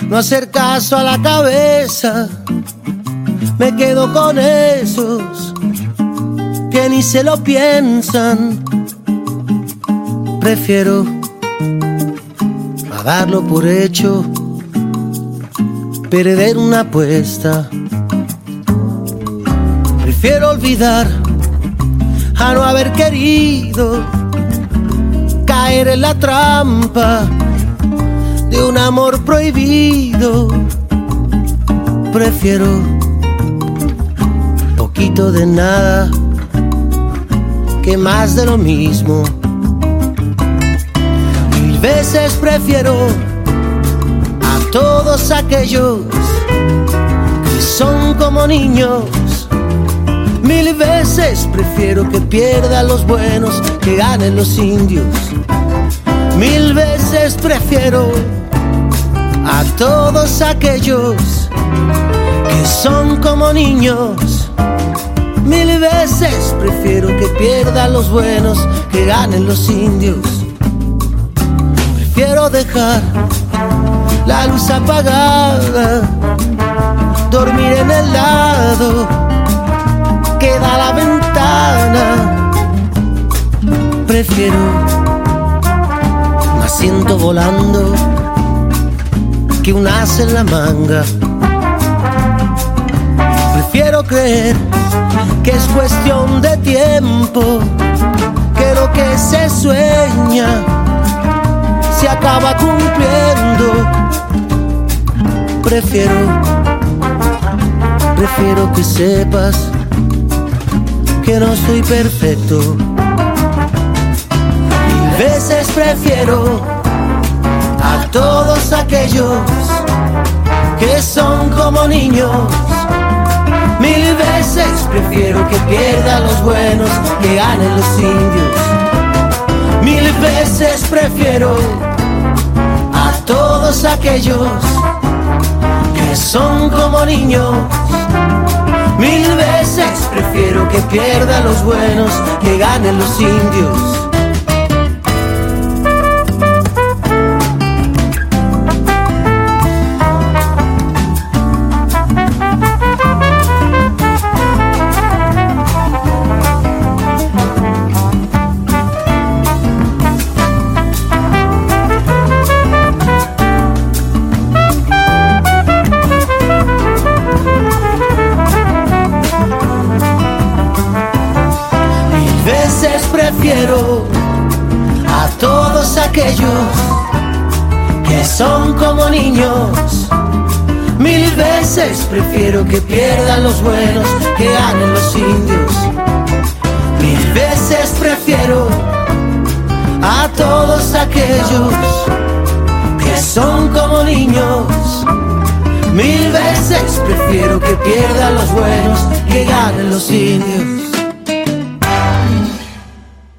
no hacer caso a la cabeza. Me quedo con esos que ni se lo piensan. Prefiero a darlo por hecho, perder una apuesta. Prefiero olvidar a no haber querido caer en la trampa de un amor prohibido. Prefiero poquito de nada que más de lo mismo. Mil veces prefiero a todos aquellos que son como niños. Mil veces prefiero que pierdan los buenos, que ganen los indios. Mil veces prefiero a todos aquellos que son como niños. Mil veces prefiero que pierdan los buenos, que ganen los indios. Prefiero dejar la luz apagada, dormir en el lado que da la ventana. Prefiero un asiento volando que un as en la manga. Prefiero creer que es cuestión de tiempo, que lo que se sueña se acaba cumpliendo. Prefiero que sepas que no soy perfecto. Mil veces prefiero a todos aquellos que son como niños. Mil veces prefiero que pierdan los buenos, que ganen los indios. Mil veces prefiero a todos aquellos que son como niños. Mil veces prefiero que pierdan los buenos, que ganen los indios. Prefiero a todos aquellos que son como niños. Mil veces prefiero que pierdan los buenos, que ganen los indios. Mil veces prefiero a todos aquellos que son como niños. Mil veces prefiero que pierdan los buenos, que ganen los indios.